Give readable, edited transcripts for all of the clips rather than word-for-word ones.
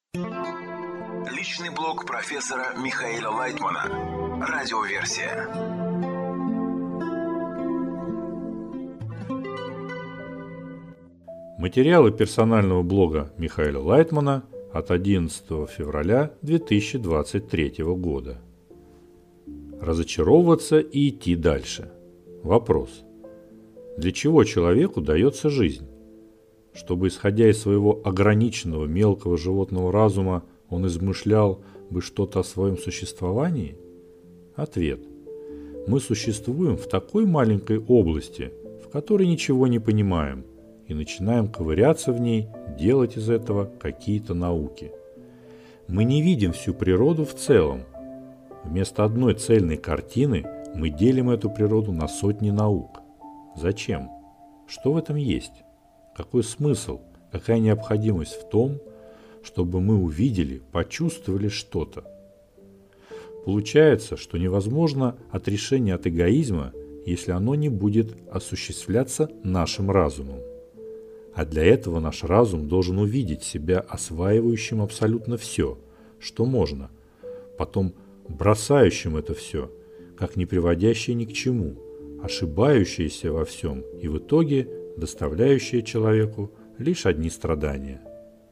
Личный блог профессора Михаила Лайтмана. Радиоверсия. Материалы персонального блога Михаила Лайтмана от 11 февраля 2023 года. Разочаровываться и идти дальше. Вопрос. Для чего человеку дается жизнь? Чтобы, исходя из своего ограниченного мелкого животного разума, он измышлял бы что-то о своем существовании? Ответ. Мы существуем в такой маленькой области, в которой ничего не понимаем, и начинаем ковыряться в ней, делать из этого какие-то науки. Мы не видим всю природу в целом. Вместо одной цельной картины мы делим эту природу на сотни наук. Зачем? Что в этом есть? Какой смысл, какая необходимость в том, чтобы мы увидели, почувствовали что-то? Получается, что невозможно отрешение от эгоизма, если оно не будет осуществляться нашим разумом. А для этого наш разум должен увидеть себя осваивающим абсолютно все, что можно, потом бросающим это все, как не приводящее ни к чему, ошибающееся во всем и в итоге доставляющее человеку лишь одни страдания.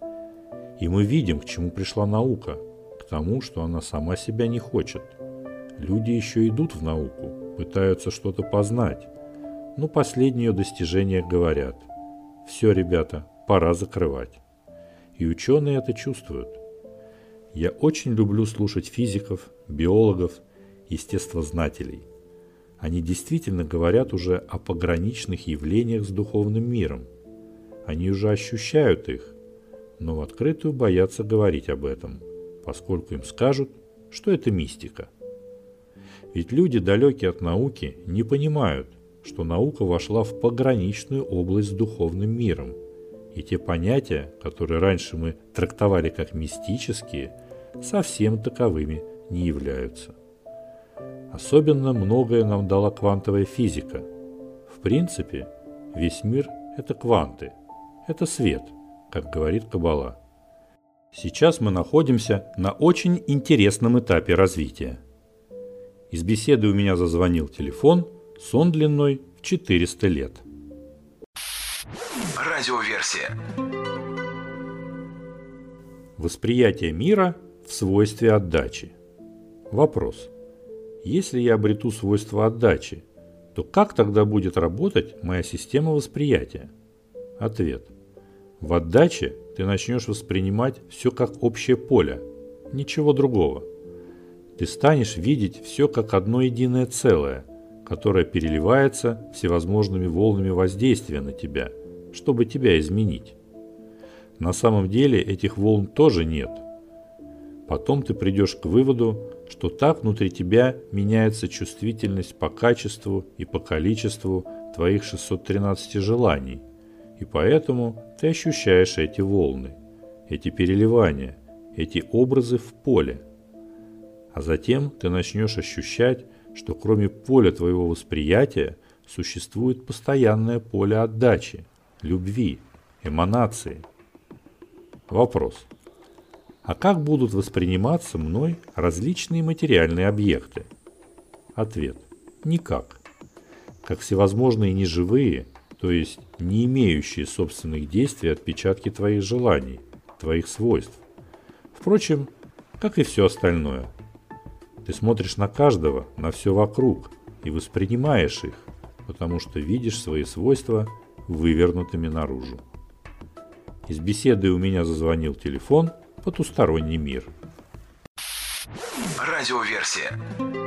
И мы видим, к чему пришла наука, к тому, что она сама себя не хочет. Люди еще идут в науку, пытаются что-то познать, но последние ее достижения говорят: «Все, ребята, пора закрывать». И ученые это чувствуют. Я очень люблю слушать физиков, биологов, естествознателей. Они действительно говорят уже о пограничных явлениях с духовным миром. Они уже ощущают их, но в открытую боятся говорить об этом, поскольку им скажут, что это мистика. Ведь люди, далекие от науки, не понимают, что наука вошла в пограничную область с духовным миром, и те понятия, которые раньше мы трактовали как мистические, совсем таковыми не являются. Особенно многое нам дала квантовая физика. В принципе, весь мир – это кванты, это свет, как говорит Каббала. Сейчас мы находимся на очень интересном этапе развития. Из беседы у меня зазвонил телефон, сон длиной в 400 лет. Радиоверсия. Восприятие мира в свойстве отдачи. Вопрос. Если я обрету свойство отдачи, то как тогда будет работать моя система восприятия? Ответ. В отдаче ты начнешь воспринимать все как общее поле, ничего другого. Ты станешь видеть все как одно единое целое, которое переливается всевозможными волнами воздействия на тебя, чтобы тебя изменить. На самом деле этих волн тоже нет. Потом ты придешь к выводу, что так внутри тебя меняется чувствительность по качеству и по количеству твоих 613 желаний, и поэтому ты ощущаешь эти волны, эти переливания, эти образы в поле. А затем ты начнешь ощущать, что кроме поля твоего восприятия существует постоянное поле отдачи, любви, эманации. Вопрос. А как будут восприниматься мной различные материальные объекты? Ответ. Никак. Как всевозможные неживые, то есть не имеющие собственных действий отпечатки твоих желаний, твоих свойств. Впрочем, как и все остальное. Ты смотришь на каждого, на все вокруг и воспринимаешь их, потому что видишь свои свойства вывернутыми наружу. Из беседы у меня зазвонил телефон, потусторонний мир. Радиоверсия.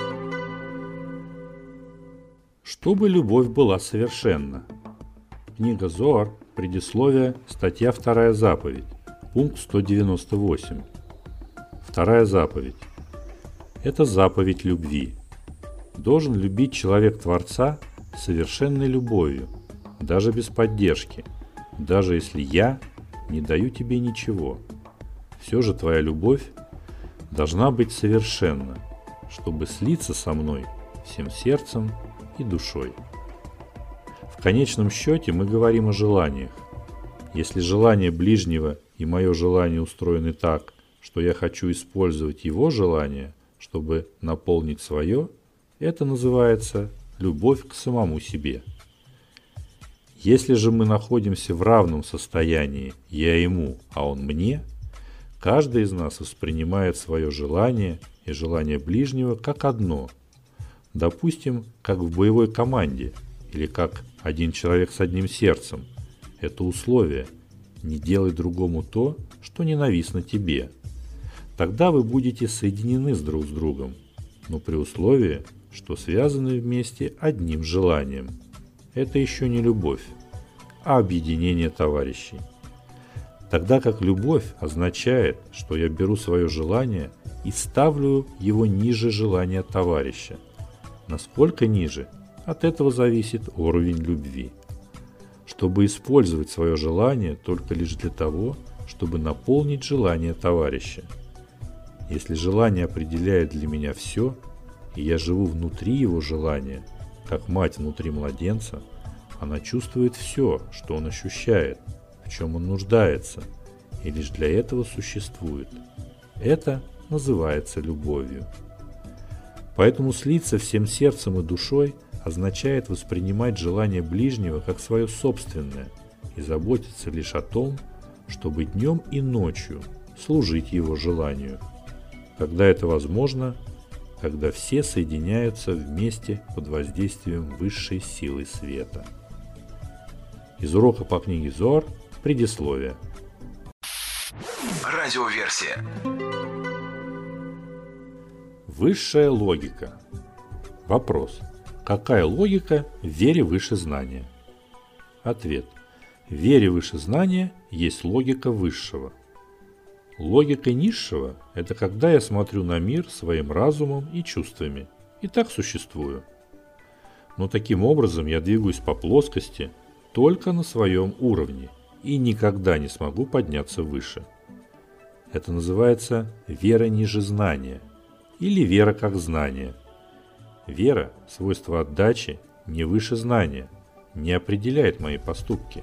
Чтобы любовь была совершенна. Книга Зоар, предисловие, статья 2 заповедь, пункт 198. Вторая заповедь. Это заповедь любви. Должен любить человек Творца совершенной любовью, даже без поддержки, даже если я не даю тебе ничего. Все же твоя любовь должна быть совершенна, чтобы слиться со мной всем сердцем и душой. В конечном счете мы говорим о желаниях. Если желание ближнего и мое желание устроены так, что я хочу использовать его желание, чтобы наполнить свое, это называется любовь к самому себе. Если же мы находимся в равном состоянии «я ему, а он мне», каждый из нас воспринимает свое желание и желание ближнего как одно. Допустим, как в боевой команде или как один человек с одним сердцем. Это условие. Не делай другому то, что ненавистно тебе. Тогда вы будете соединены друг с другом, но при условии, что связаны вместе одним желанием. Это еще не любовь, а объединение товарищей. Тогда как любовь означает, что я беру свое желание и ставлю его ниже желания товарища. Насколько ниже, от этого зависит уровень любви. Чтобы использовать свое желание только лишь для того, чтобы наполнить желание товарища. Если желание определяет для меня все, и я живу внутри его желания, как мать внутри младенца, она чувствует все, что он ощущает, в чем он нуждается, и лишь для этого существует. Это называется любовью. Поэтому слиться всем сердцем и душой означает воспринимать желание ближнего как свое собственное и заботиться лишь о том, чтобы днем и ночью служить его желанию. Когда это возможно, когда все соединяются вместе под воздействием высшей силы света. Из урока по книге Зоар, предисловие. Радиоверсия. Высшая логика. Вопрос. Какая логика в вере выше знания? Ответ. В вере выше знания есть логика высшего. Логика низшего – это когда я смотрю на мир своим разумом и чувствами, и так существую. Но таким образом я двигаюсь по плоскости только на своем уровне и никогда не смогу подняться выше. Это называется вера ниже знания или вера как знание. Вера, свойство отдачи, не выше знания, не определяет мои поступки.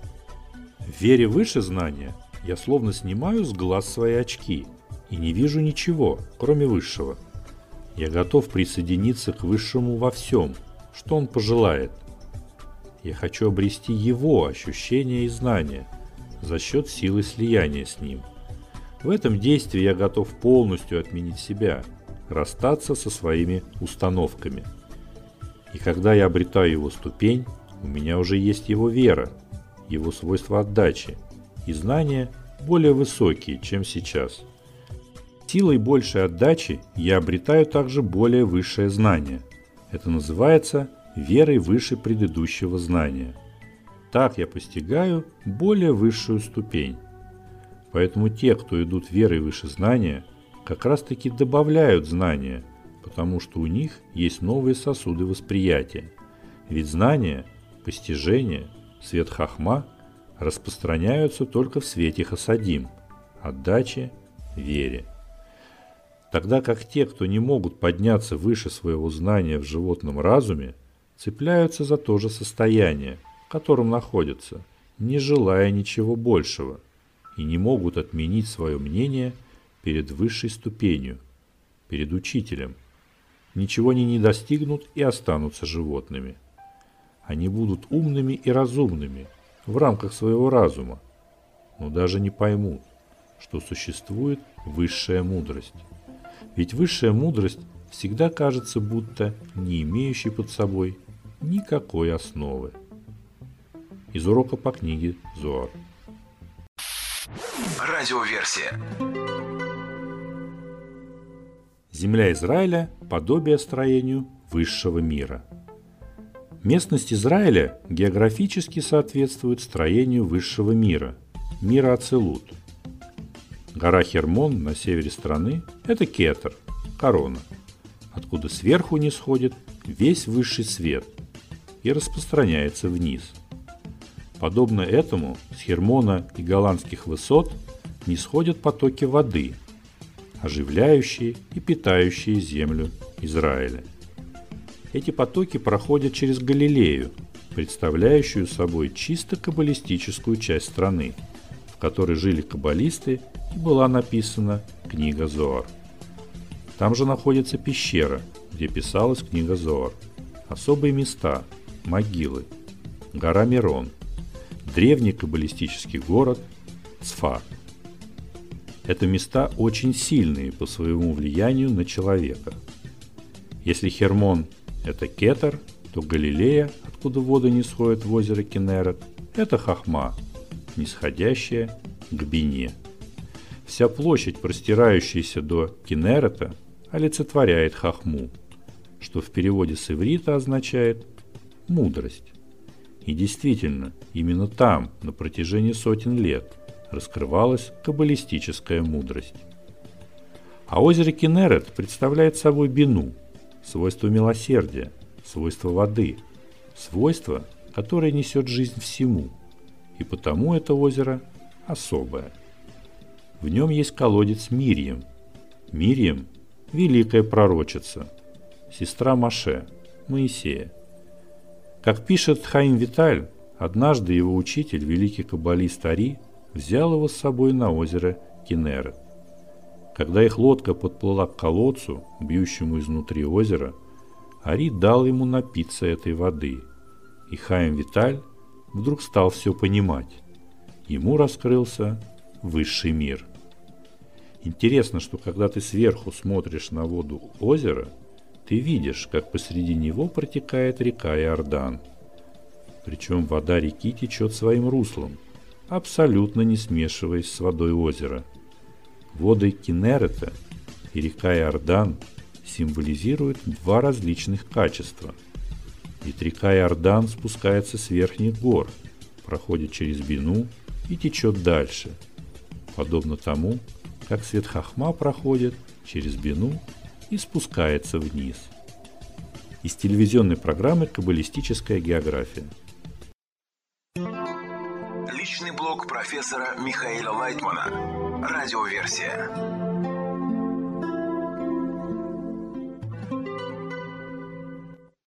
В вере выше знания я словно снимаю с глаз свои очки и не вижу ничего, кроме высшего. Я готов присоединиться к высшему во всем, что он пожелает. Я хочу обрести его ощущения и знания за счет силы слияния с ним. В этом действии я готов полностью отменить себя, расстаться со своими установками. И когда я обретаю его ступень, у меня уже есть его вера, его свойства отдачи и знания более высокие, чем сейчас. Силой большей отдачи я обретаю также более высшее знание. Это называется верой выше предыдущего знания. Так я постигаю более высшую ступень. Поэтому те, кто идут верой выше знания, как раз таки добавляют знания, потому что у них есть новые сосуды восприятия. Ведь знания, постижение, свет хахма распространяются только в свете хасадим, отдаче, вере. Тогда как те, кто не могут подняться выше своего знания в животном разуме, цепляются за то же состояние, в котором находятся, не желая ничего большего, и не могут отменить свое мнение перед высшей ступенью, перед учителем. Ничего они не достигнут и останутся животными. Они будут умными и разумными в рамках своего разума, но даже не поймут, что существует высшая мудрость. Ведь высшая мудрость всегда кажется будто не имеющей под собой никакой основы. Из урока по книге Зоар. Радиоверсия. Земля Израиля – подобие строению высшего мира. Местность Израиля географически соответствует строению высшего мира, мира Ацилут. Гора Хермон на севере страны – это Кетер, корона, откуда сверху нисходит весь высший свет и распространяется вниз. Подобно этому с Хермона и голландских высот нисходят потоки воды, оживляющие и питающие землю Израиля. Эти потоки проходят через Галилею, представляющую собой чисто каббалистическую часть страны, в которой жили каббалисты и была написана книга Зоар. Там же находится пещера, где писалась книга Зоар, особые места, могилы, гора Мирон, древний каббалистический город Цфар. Это места очень сильные по своему влиянию на человека. Если Хермон – это Кетер, то Галилея, откуда воды не сходят в озеро Кинерет, это Хохма, нисходящая к Бине. Вся площадь, простирающаяся до Кинерета, олицетворяет Хохму, что в переводе с иврита означает «мудрость». И действительно, именно там, на протяжении сотен лет, раскрывалась каббалистическая мудрость. А озеро Кинерет представляет собой бину, свойство милосердия, свойство воды, свойство, которое несет жизнь всему, и потому это озеро особое. В нем есть колодец Мирьям. Мирьям – великая пророчица, сестра Моше, Моисея. Как пишет Хаим Виталь, однажды его учитель, великий каббалист Ари, взял его с собой на озеро Кинерет. Когда их лодка подплыла к колодцу, бьющему изнутри озера, Ари дал ему напиться этой воды, и Хаим Виталь вдруг стал все понимать. Ему раскрылся высший мир. Интересно, что когда ты сверху смотришь на воду озера, ты видишь, как посреди него протекает река Иордан. Причем вода реки течет своим руслом, абсолютно не смешиваясь с водой озера. Воды Кинерета и река Иордан символизируют два различных качества. Ведь река Иордан спускается с верхних гор, проходит через Бину и течет дальше, подобно тому, как свет Хохма проходит через Бину и спускается вниз. Из телевизионной программы «Каббалистическая география». Личный блог профессора Михаила Лайтмана. Радиоверсия.